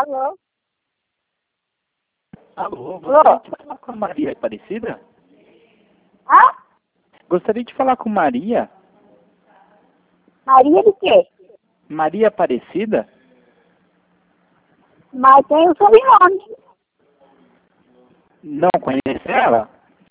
Alô? Alô, gostaria de falar com a Maria Aparecida? Ah? Gostaria de falar com Maria. Maria de quê? Maria Aparecida? Mas tem o sobrenome. Não conhece ela?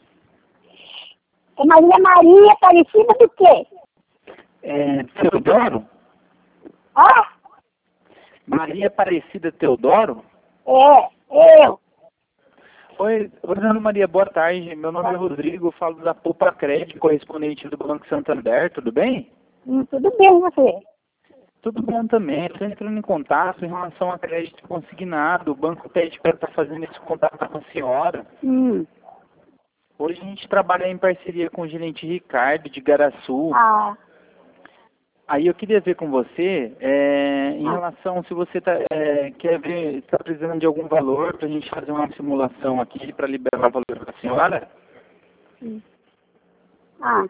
Mas é Maria Aparecida do quê? É Teodoro? Ah? Maria Aparecida Teodoro? Eu. Oi, Dona Maria, boa tarde. Meu nome é Rodrigo, eu falo da Poupa Crédito, correspondente do Banco Santander, tudo bem? Tudo bem você? Tudo bom também. Estou entrando em contato em relação a crédito consignado. O banco pede para estar fazendo esse contato com a senhora. Hoje a gente trabalha em parceria com o gerente Ricardo, de Garaçu. Ah. Aí eu queria ver com você, em relação, se você quer ver, está precisando de algum valor para a gente fazer uma simulação aqui para liberar o valor para a senhora. Ah.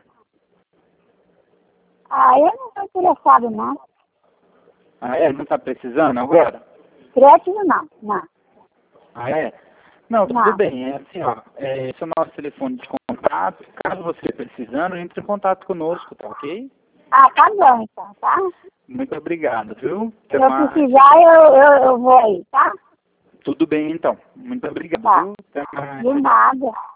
Ah, eu não estou interessado, não. Ah, é? Não está precisando agora? Crédito, não. Ah, é? Não, tudo Não. bem. É assim, ó, esse é o nosso telefone de contato. Caso você precisando, entre em contato conosco, tá ok? Ah, tá bom, então, tá? Muito obrigado, viu? Até Se eu mais. precisar, eu vou aí, tá? Tudo bem, então. Muito obrigado, Tá. viu? Até mais. De nada.